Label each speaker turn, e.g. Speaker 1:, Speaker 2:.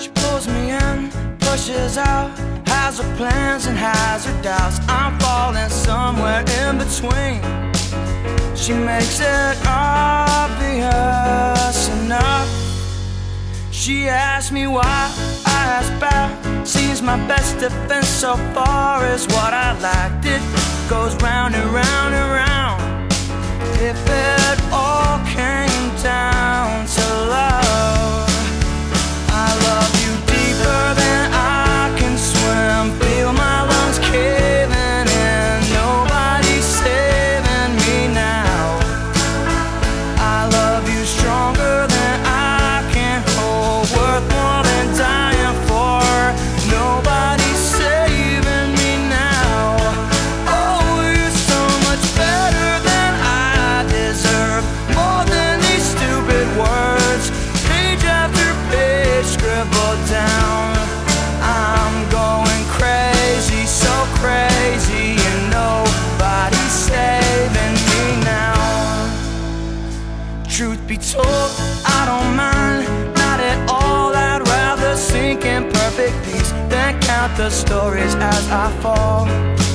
Speaker 1: She pulls me in, pushes out, has her plans and has her doubts. I'm falling somewhere in between. She makes it obvious enough. She asks me why, I ask back. Seems my best defense so far is what I lacked. It goes round and round and round. If it all came down to love, I love you deeper than I can swim. Feel my lungs caving in. Nobody's saving me now. I love you stronger than I can hold. Worth more than dying for. Nobody's saving me now. Oh, you're so much better than I deserve. More than these stupid words. Page after page scribbled down. I'm going crazy, so crazy, and nobody's saving me now. Truth be told, I don't mind, not at all. I'd rather sink in perfect peace than count the stories as I fall.